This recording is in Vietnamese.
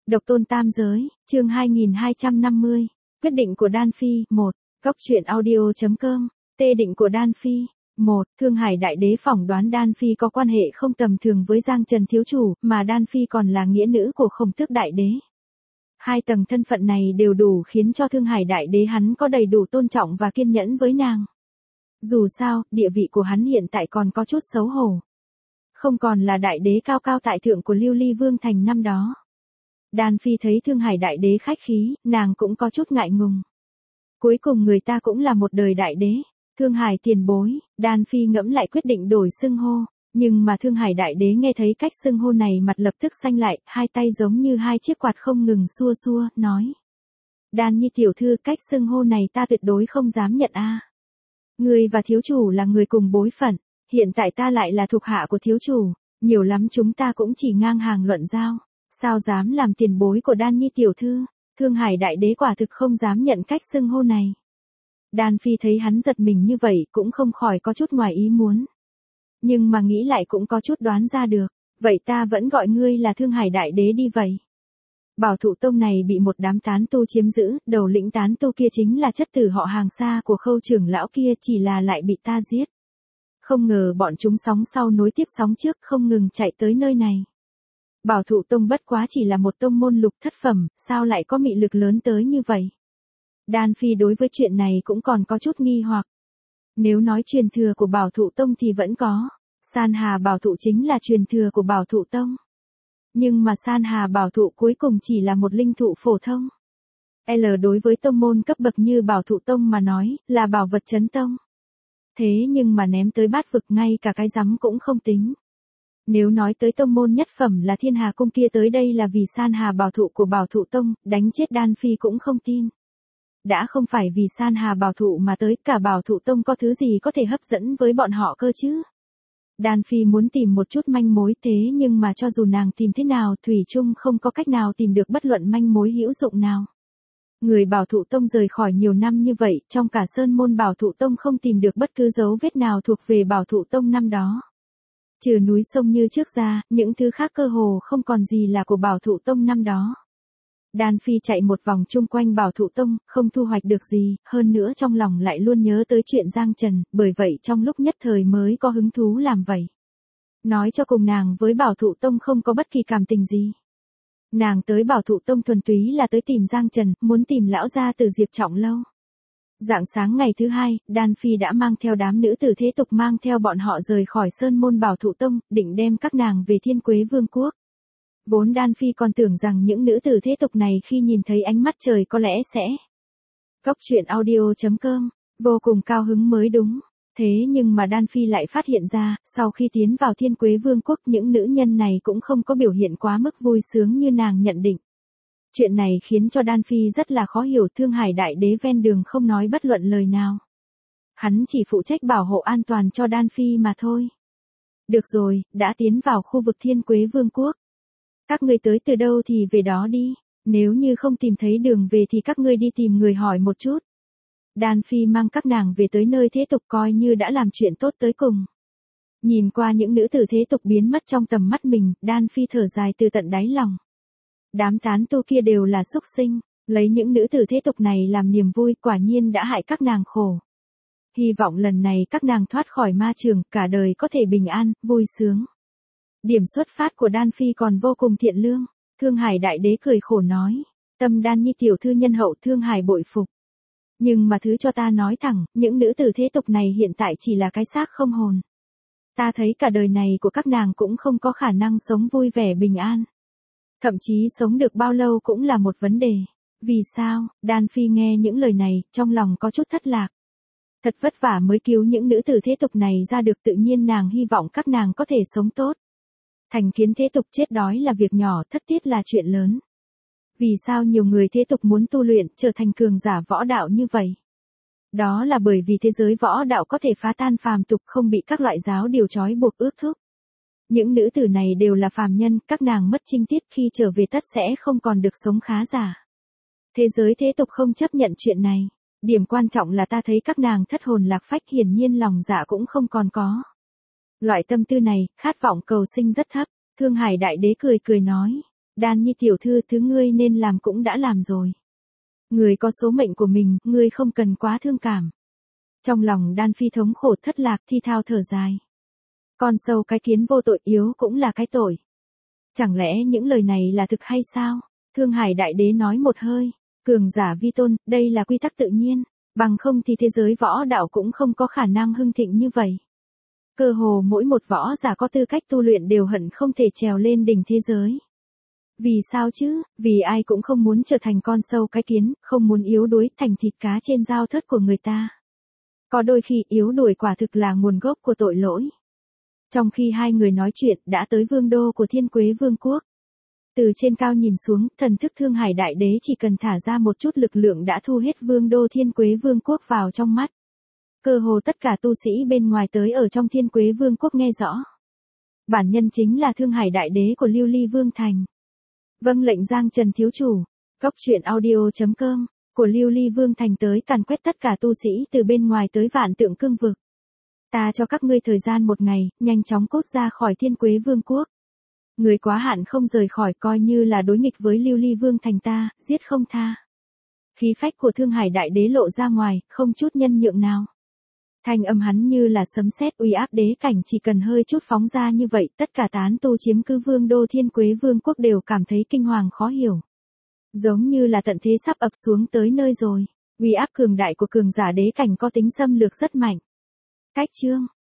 Độc tôn tam giới, chương 2250. Quyết định của Đan Phi, 1. Góc truyện audio.com. Tê định của Đan Phi. 1. Thương Hải Đại Đế phỏng đoán Đan Phi có quan hệ không tầm thường với Giang Trần thiếu chủ, mà Đan Phi còn là nghĩa nữ của Khổng Tước Đại Đế. Hai tầng thân phận này đều đủ khiến cho Thương Hải Đại Đế hắn có đầy đủ tôn trọng và kiên nhẫn với nàng. Dù sao, địa vị của hắn hiện tại còn có chút xấu hổ. Không còn là đại đế cao cao tại thượng của Lưu Ly Vương thành năm đó. Đan Phi thấy Thương Hải Đại Đế khách khí, nàng cũng có chút ngại ngùng. Cuối cùng người ta cũng là một đời đại đế. Thương Hải tiền bối, Đan Phi ngẫm lại quyết định đổi xưng hô, nhưng mà Thương Hải Đại Đế nghe thấy cách xưng hô này mặt lập tức xanh lại, hai tay giống như hai chiếc quạt không ngừng xua xua, nói. Đan Nhi tiểu thư, cách xưng hô này ta tuyệt đối không dám nhận a. Người và thiếu chủ là người cùng bối phận, hiện tại ta lại là thuộc hạ của thiếu chủ, nhiều lắm chúng ta cũng chỉ ngang hàng luận giao, sao dám làm tiền bối của Đan Nhi tiểu thư. Thương Hải Đại Đế quả thực không dám nhận cách xưng hô này. Đan Phi thấy hắn giật mình như vậy cũng không khỏi có chút ngoài ý muốn. Nhưng mà nghĩ lại cũng có chút đoán ra được, vậy ta vẫn gọi ngươi là Thương Hải Đại Đế đi vậy. Bảo Thụ Tông này bị một đám tán tu chiếm giữ, đầu lĩnh tán tu kia chính là chất tử họ Hàng xa của Khâu trưởng lão kia, chỉ là lại bị ta giết. Không ngờ bọn chúng sóng sau nối tiếp sóng trước, không ngừng chạy tới nơi này. Bảo Thụ Tông bất quá chỉ là một tông môn lục thất phẩm, sao lại có mị lực lớn tới như vậy? Đan Phi đối với chuyện này cũng còn có chút nghi hoặc. Nếu nói truyền thừa của Bảo Thụ Tông thì vẫn có. San Hà Bảo Thụ chính là truyền thừa của Bảo Thụ Tông. Nhưng mà San Hà Bảo Thụ cuối cùng chỉ là một linh thụ phổ thông. Đối với tông môn cấp bậc như Bảo Thụ Tông mà nói, là bảo vật chấn tông. Thế nhưng mà ném tới bát vực ngay cả cái rắm cũng không tính. Nếu nói tới tông môn nhất phẩm là Thiên Hà Cung kia tới đây là vì San Hà Bảo Thụ của Bảo Thụ Tông, đánh chết Đan Phi cũng không tin. Đã không phải vì San Hà Bảo Thụ mà tới, cả Bảo Thụ Tông có thứ gì có thể hấp dẫn với bọn họ cơ chứ? Đan Phi muốn tìm một chút manh mối, thế nhưng mà cho dù nàng tìm thế nào, thủy chung không có cách nào tìm được bất luận manh mối hữu dụng nào. Người Bảo Thụ Tông rời khỏi nhiều năm như vậy, trong cả sơn môn Bảo Thụ Tông không tìm được bất cứ dấu vết nào thuộc về Bảo Thụ Tông năm đó. Trừ núi sông như trước ra, những thứ khác cơ hồ không còn gì là của Bảo Thụ Tông năm đó. Đan Phi chạy một vòng chung quanh Bảo Thụ Tông, không thu hoạch được gì, hơn nữa trong lòng lại luôn nhớ tới chuyện Giang Trần, bởi vậy trong lúc nhất thời mới có hứng thú làm vậy. Nói cho cùng nàng với Bảo Thụ Tông không có bất kỳ cảm tình gì. Nàng tới Bảo Thụ Tông thuần túy là tới tìm Giang Trần, muốn tìm lão gia từ Diệp Trọng Lâu. Rạng sáng ngày thứ hai, Đan Phi đã mang theo đám nữ tử thế tục mang theo bọn họ rời khỏi sơn môn Bảo Thụ Tông, định đem các nàng về Thiên Quế Vương quốc. Vốn Đan Phi còn tưởng rằng những nữ tử thế tục này khi nhìn thấy ánh mắt trời có lẽ sẽ. Góc truyện audio.com, vô cùng cao hứng mới đúng. Thế nhưng mà Đan Phi lại phát hiện ra, sau khi tiến vào Thiên Quế Vương quốc những nữ nhân này cũng không có biểu hiện quá mức vui sướng như nàng nhận định. Chuyện này khiến cho Đan Phi rất là khó hiểu. Thương Hải Đại Đế ven đường không nói bất luận lời nào. Hắn chỉ phụ trách bảo hộ an toàn cho Đan Phi mà thôi. Được rồi, đã tiến vào khu vực Thiên Quế Vương quốc. Các ngươi tới từ đâu thì về đó đi, nếu như không tìm thấy đường về thì các ngươi đi tìm người hỏi một chút. Đan Phi mang các nàng về tới nơi thế tục coi như đã làm chuyện tốt tới cùng. Nhìn qua những nữ tử thế tục biến mất trong tầm mắt mình, Đan Phi thở dài từ tận đáy lòng. Đám tán tu kia đều là súc sinh, lấy những nữ tử thế tục này làm niềm vui, quả nhiên đã hại các nàng khổ. Hy vọng lần này các nàng thoát khỏi ma trường, cả đời có thể bình an, vui sướng. Điểm xuất phát của Đan Phi còn vô cùng thiện lương. Thương Hải Đại Đế cười khổ nói, tâm Đan Nhi tiểu thư nhân hậu, Thương Hải bội phục. Nhưng mà thứ cho ta nói thẳng, những nữ tử thế tục này hiện tại chỉ là cái xác không hồn. Ta thấy cả đời này của các nàng cũng không có khả năng sống vui vẻ bình an. Thậm chí sống được bao lâu cũng là một vấn đề. Vì sao? Đan Phi nghe những lời này, trong lòng có chút thất lạc. Thật vất vả mới cứu những nữ tử thế tục này ra được, tự nhiên nàng hy vọng các nàng có thể sống tốt. Thành kiến thế tục chết đói là việc nhỏ, thất tiết là chuyện lớn. Vì sao nhiều người thế tục muốn tu luyện, trở thành cường giả võ đạo như vậy? Đó là bởi vì thế giới võ đạo có thể phá tan phàm tục, không bị các loại giáo điều trói buộc ước thúc. Những nữ tử này đều là phàm nhân, các nàng mất trinh tiết khi trở về tất sẽ không còn được sống khá giả. Thế giới thế tục không chấp nhận chuyện này. Điểm quan trọng là ta thấy các nàng thất hồn lạc phách, hiển nhiên lòng dạ cũng không còn có. Loại tâm tư này, khát vọng cầu sinh rất thấp. Thương Hải Đại Đế cười cười nói. Đan Nhi tiểu thư, thứ ngươi nên làm cũng đã làm rồi. Người có số mệnh của mình, ngươi không cần quá thương cảm. Trong lòng Đan Phi thống khổ thất lạc, thi thao thở dài. Con sâu cái kiến vô tội, yếu cũng là cái tội. Chẳng lẽ những lời này là thực hay sao? Thương Hải Đại Đế nói một hơi. Cường giả vi tôn, đây là quy tắc tự nhiên. Bằng không thì thế giới võ đạo cũng không có khả năng hưng thịnh như vậy. Cơ hồ mỗi một võ giả có tư cách tu luyện đều hận không thể trèo lên đỉnh thế giới. Vì sao chứ? Vì ai cũng không muốn trở thành con sâu cái kiến, không muốn yếu đuối thành thịt cá trên dao thớt của người ta. Có đôi khi yếu đuối quả thực là nguồn gốc của tội lỗi. Trong khi hai người nói chuyện đã tới vương đô của Thiên Quế Vương quốc. Từ trên cao nhìn xuống, thần thức Thương Hải Đại Đế chỉ cần thả ra một chút lực lượng đã thu hết vương đô Thiên Quế Vương quốc vào trong mắt. Cơ hồ tất cả tu sĩ bên ngoài tới ở trong Thiên Quế Vương quốc nghe rõ. Bản nhân chính là Thương Hải Đại Đế của Lưu Ly Vương Thành. Vâng lệnh Giang Trần thiếu chủ. Cóc truyện audio.com của Lưu Ly Vương Thành tới càn quét tất cả tu sĩ từ bên ngoài tới Vạn Tượng Cương vực. Ta cho các ngươi thời gian 1 ngày, nhanh chóng cút ra khỏi Thiên Quế Vương quốc. Người quá hạn không rời khỏi coi như là đối nghịch với Lưu Ly Vương Thành ta, giết không tha. Khí phách của Thương Hải Đại Đế lộ ra ngoài, không chút nhân nhượng nào. Thanh âm hắn như là sấm sét uy áp đế cảnh, chỉ cần hơi chút phóng ra như vậy, tất cả tán tu chiếm cứ vương đô Thiên Quế Vương quốc đều cảm thấy kinh hoàng khó hiểu. Giống như là tận thế sắp ập xuống tới nơi rồi. Uy áp cường đại của cường giả đế cảnh có tính xâm lược rất mạnh. Cách chương